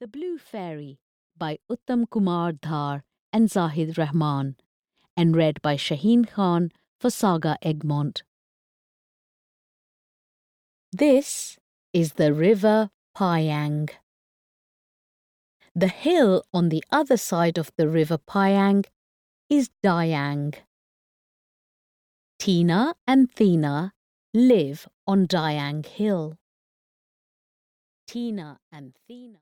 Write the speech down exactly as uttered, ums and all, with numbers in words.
The Blue Fairy by Uttam Kumar Dhar and Zahid Rahman, and read by Shaheen Khan for Saga Egmont. This is the river Payang. The hill on the other side of the river Payang is Dayang. Tina and Thina live on Dayang Hill. Tina and Thina